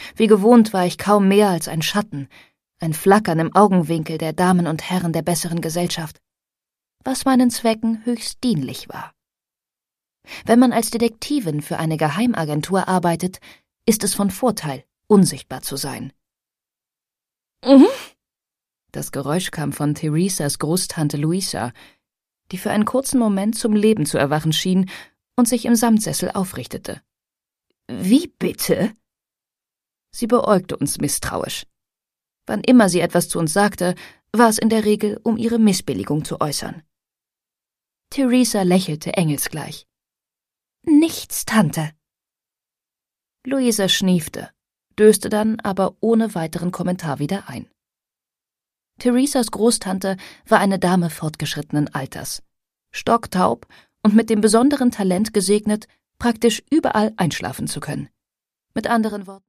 Wie gewohnt war ich kaum mehr als ein Schatten, ein Flackern im Augenwinkel der Damen und Herren der besseren Gesellschaft, was meinen Zwecken höchst dienlich war. Wenn man als Detektivin für eine Geheimagentur arbeitet, ist es von Vorteil, unsichtbar zu sein. Das Geräusch kam von Theresas Großtante Louisa, die für einen kurzen Moment zum Leben zu erwachen schien und sich im Samtsessel aufrichtete. »Wie bitte?« Sie beäugte uns misstrauisch. Wann immer sie etwas zu uns sagte, war es in der Regel, um ihre Missbilligung zu äußern. Theresa lächelte engelsgleich. »Nichts, Tante.« Louisa schniefte, döste dann aber ohne weiteren Kommentar wieder ein. Theresas Großtante war eine Dame fortgeschrittenen Alters, stocktaub und mit dem besonderen Talent gesegnet, praktisch überall einschlafen zu können. Mit anderen Worten